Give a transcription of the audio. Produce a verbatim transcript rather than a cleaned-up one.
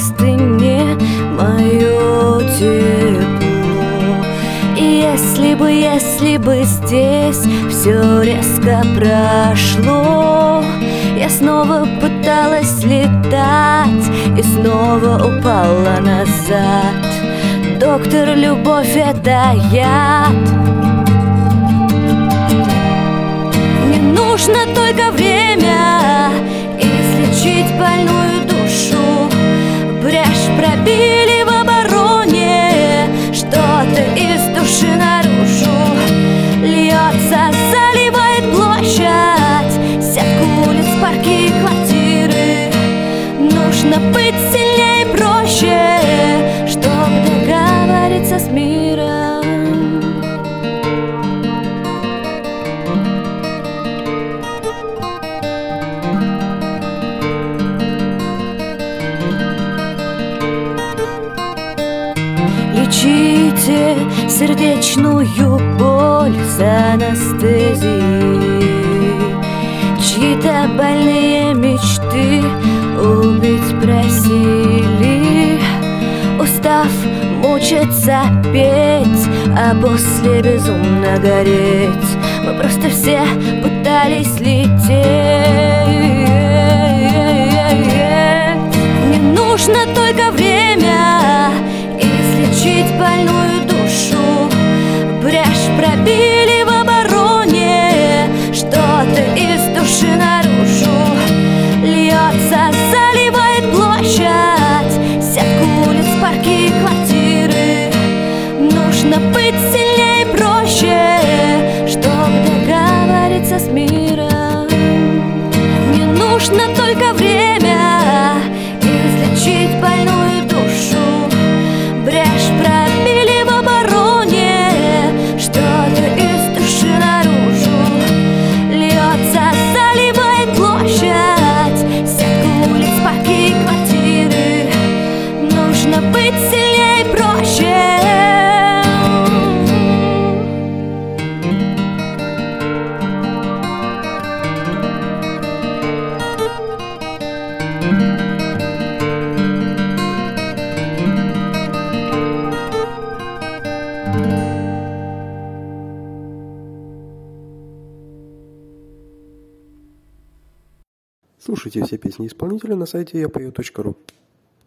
простыне мое тепло. И если бы, если бы здесь все резко прошло, я снова пыталась летать и снова упала назад. Доктор, любовь — это яд. Мне нужно только время излечить больную душу. Брешь пробили в обороне, что-то из души наружу льется, заливает площадь, сетку улиц, парки и квартиры. Нужно быть сильнее и проще, чтобы договориться с миром. Лечите сердечную боль с анестезией. Чьи-то больные мечты убить просили. Устав мучиться, петь, а после безумно гореть, мы просто все пытались лететь. Мне нужно только время излечить больную душу. Брешь пробили в обороне, что-то из души наружу льется, заливает площадь, сетку улиц, парки и квартиры. Нужно быть сильнее и проще, чтобы договориться с миром. Мне нужно только время излечить больную душу. Брешь пробили в обороне, что-то из души наружу льется, заливает площадь, сетку улиц, парки и квартиры. Нужно быть сильнее и проще. Слушайте все песни исполнителя на сайте я пою точка ру.